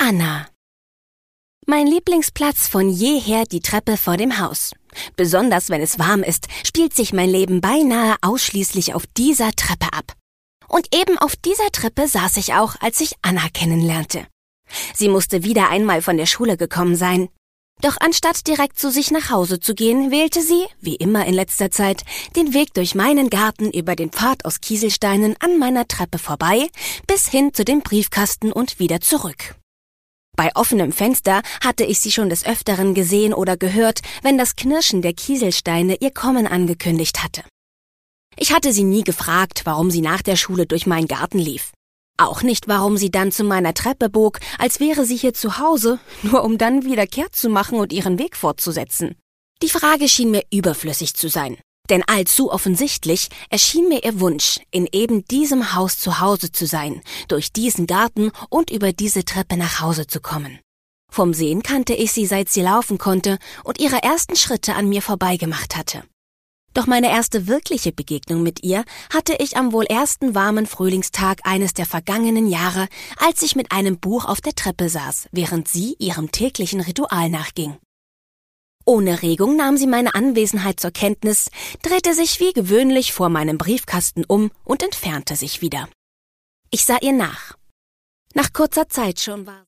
Anna. Mein Lieblingsplatz von jeher die Treppe vor dem Haus. Besonders wenn es warm ist, spielt sich mein Leben beinahe ausschließlich auf dieser Treppe ab. Und eben auf dieser Treppe saß ich auch, als ich Anna kennenlernte. Sie musste wieder einmal von der Schule gekommen sein. Doch anstatt direkt zu sich nach Hause zu gehen, wählte sie, wie immer in letzter Zeit, den Weg durch meinen Garten über den Pfad aus Kieselsteinen an meiner Treppe vorbei, bis hin zu dem Briefkasten und wieder zurück. Bei offenem Fenster hatte ich sie schon des Öfteren gesehen oder gehört, wenn das Knirschen der Kieselsteine ihr Kommen angekündigt hatte. Ich hatte sie nie gefragt, warum sie nach der Schule durch meinen Garten lief. Auch nicht, warum sie dann zu meiner Treppe bog, als wäre sie hier zu Hause, nur um dann wieder kehrt zu machen und ihren Weg fortzusetzen. Die Frage schien mir überflüssig zu sein, denn allzu offensichtlich erschien mir ihr Wunsch, in eben diesem Haus zu Hause zu sein, durch diesen Garten und über diese Treppe nach Hause zu kommen. Vom Sehen kannte ich sie, seit sie laufen konnte und ihre ersten Schritte an mir vorbeigemacht hatte. Doch meine erste wirkliche Begegnung mit ihr hatte ich am wohl ersten warmen Frühlingstag eines der vergangenen Jahre, als ich mit einem Buch auf der Treppe saß, während sie ihrem täglichen Ritual nachging. Ohne Regung nahm sie meine Anwesenheit zur Kenntnis, drehte sich wie gewöhnlich vor meinem Briefkasten um und entfernte sich wieder. Ich sah ihr nach. Nach kurzer Zeit schon war